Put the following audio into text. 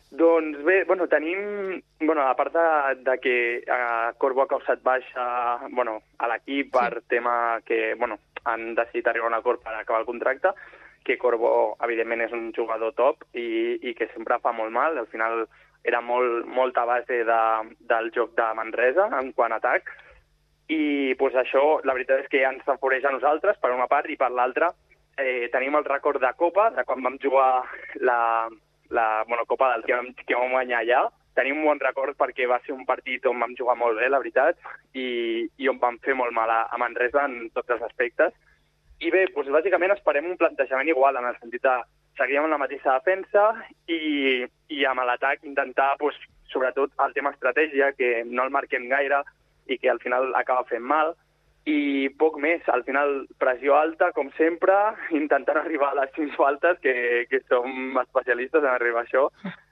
Doncs bé, tenim, a part de que Corbo ha causat baixa a l'equip per tema que han decidit arribar a un acord per acabar el contracte, que Corbo, evidentment, és un jugador top i que sempre fa molt mal. Al final era molta base del joc de Manresa en quant a atac. I això, la veritat és que ens afavoreix a nosaltres, per una part, i per l'altra tenim el record de Copa, de quan vam jugar la Copa del Rei que vam guanyar allà. Tenim un bon record perquè va ser un partit on vam jugar molt bé, la veritat, i on vam fer molt mal a Manresa en tots els aspectes. I bé, bàsicament esperem un plantejament igual, en el sentit de seguir amb la mateixa defensa i amb l'atac intentar, sobretot, el tema estratègia, que no el marquem gaire i que al final acaba fent mal. I poc més, al final pressió alta, com sempre, intentant arribar a les 5 faltes, que som especialistes en arribar a això,